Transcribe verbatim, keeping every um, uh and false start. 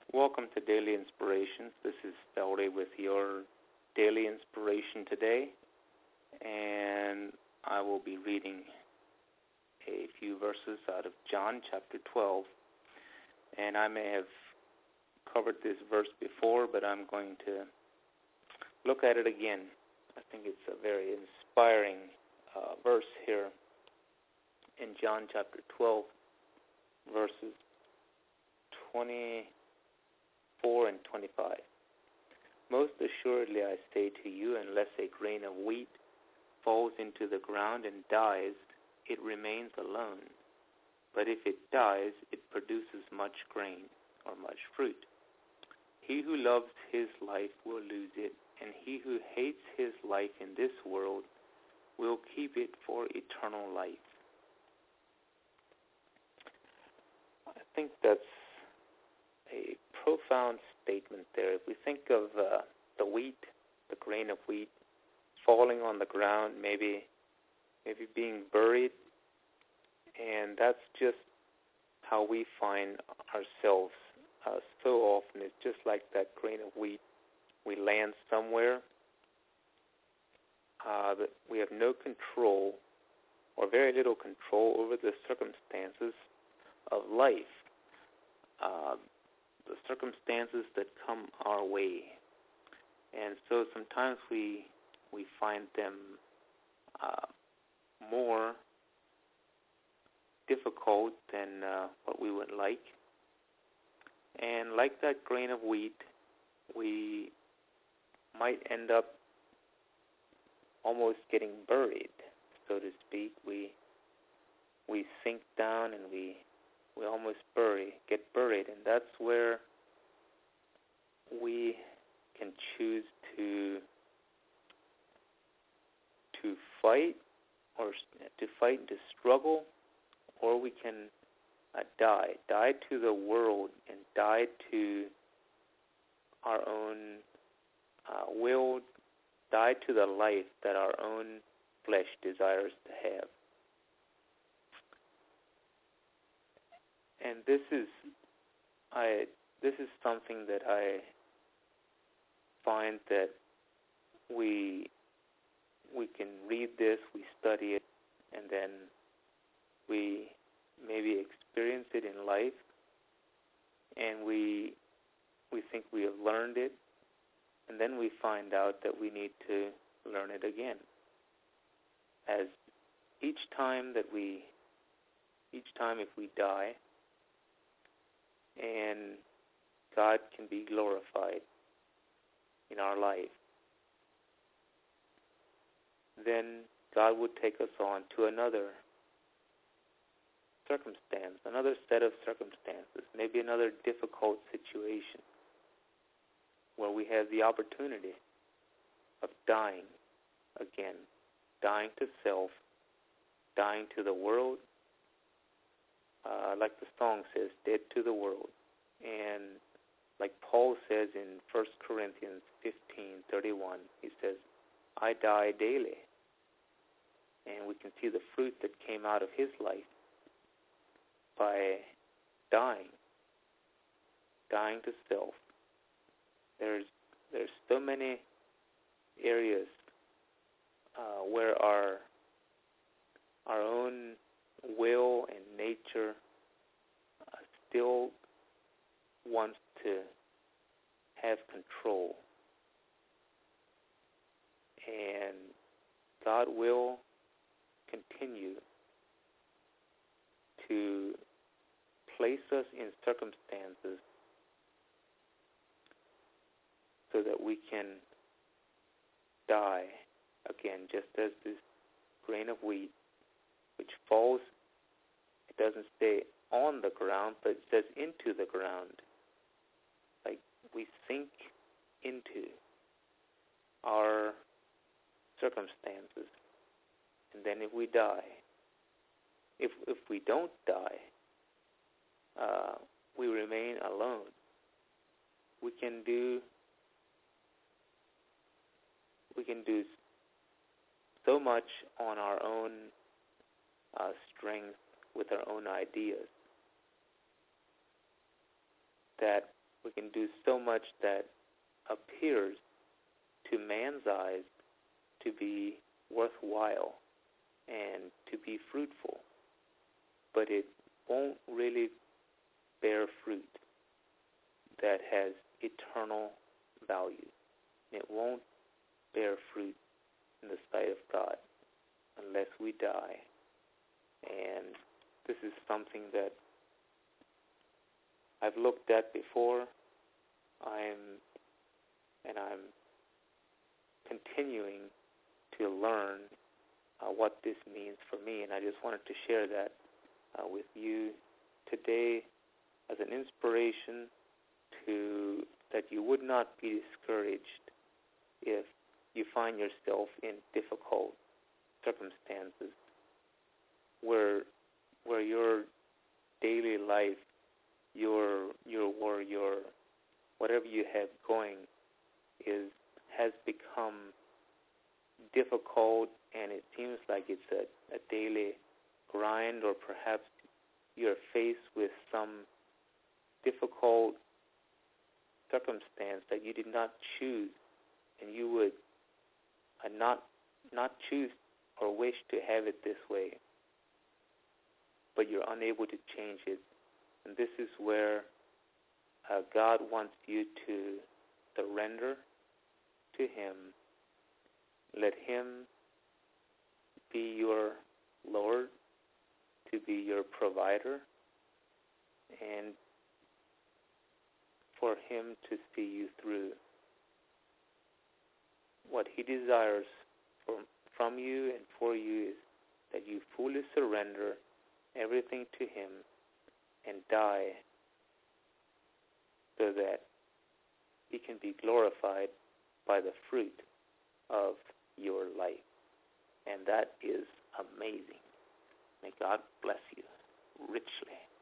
Welcome to Daily Inspirations. This is Feldy with your Daily Inspiration today, and I will be reading a few verses out of John chapter twelve, and I may have covered this verse before, but I'm going to look at it again. I think it's a very inspiring uh, verse here in John chapter twelve, verses twenty-four and twenty-five. Most assuredly I say to you, unless a grain of wheat falls into the ground and dies, it remains alone. But if it dies, it produces much grain, or much fruit. He who loves his life will lose it, and he who hates his life in this world will keep it for eternal life. I think that's a profound statement there. If we think of uh, the wheat, the grain of wheat, falling on the ground, maybe maybe being buried, and that's just how we find ourselves uh, so often. It's just like that grain of wheat. We land somewhere uh, that we have no control or very little control over the circumstances of life. Uh, the circumstances that come our way. And so sometimes we we find them uh, more difficult than uh, what we would like. And like that grain of wheat, we might end up almost getting buried, so to speak. We we sink down and we we almost bury, get buried, and that's where we can choose to to fight, or to fight and to struggle, or we can uh, die, die to the world and die to our own uh, will, die to the life that our own flesh desires to have. And this is, I this is something that I find that we we can read this, we study it, and then we maybe experience it in life, and we we think we have learned it, and then we find out that we need to learn it again. As each time that we, each time if we die, and God can be glorified in our life, then God would take us on to another circumstance, another set of circumstances, maybe another difficult situation where we have the opportunity of dying again, dying to self, dying to the world, Uh, like the song says, dead to the world. And like Paul says in First Corinthians fifteen thirty-one, he says, I die daily. And we can see the fruit that came out of his life by dying, dying to self. There's there's so many areas uh, where our our own will and nature uh, still wants to have control. And God will continue to place us in circumstances so that we can die again, just as this grain of wheat, which falls, it doesn't stay on the ground, but it says into the ground. Like we sink into our circumstances. And then if we die, if if we don't die, uh, we remain alone. We can do we can do so much on our own uh, strength with our own ideas that We can do so much that appears to man's eyes to be worthwhile and to be fruitful, but it won't really bear fruit that has eternal value. It won't bear fruit in the sight of God unless we die. And this is something that I've looked at before. I'm and I'm continuing to learn uh, what this means for me, and I just wanted to share that uh, with you today as an inspiration to that you would not be discouraged if you find yourself in difficult circumstances where where your daily life, your your or your whatever you have going is has become difficult, and it seems like it's a, a daily grind, or perhaps you're faced with some difficult circumstance that you did not choose, and you would uh, not not choose or wish to have it this way, but you're unable to change it. And this is where uh, God wants you to surrender to Him. Let Him be your Lord, to be your provider, and for Him to see you through. What He desires from, from you and for you is that you fully surrender everything to Him and die so that He can be glorified by the fruit of your life. And that is amazing. May God bless you richly.